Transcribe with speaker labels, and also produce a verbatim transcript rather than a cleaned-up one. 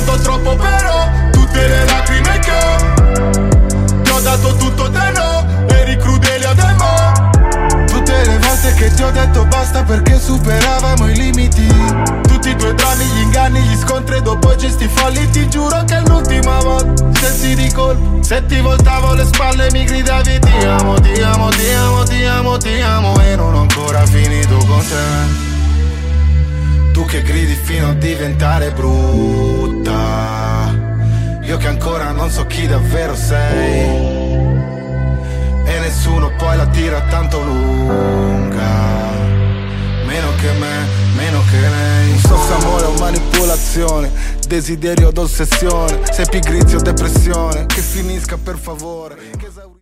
Speaker 1: pianto troppo però tutte le lacrime che ho. Ti ho dato tutto te no, eri crudele ademo. Tutte le volte che ti ho detto basta perché superavamo i limiti. Tutti i tuoi drammi, gli inganni, gli scontri e dopo gesti folli. Ti giuro che è l'ultima volta, sensi di colpo. Se ti voltavo le spalle mi gridavi ti amo, ti amo, ti amo, ti amo, ti amo. E non ho ancora finito con te. Tu che gridi fino a diventare brutta, io che ancora non so chi davvero sei. E nessuno poi la tira tanto lunga, meno che me, meno che lei. Non so se amore o manipolazione, desiderio o ossessione, se pigrizia o depressione, che finisca per favore.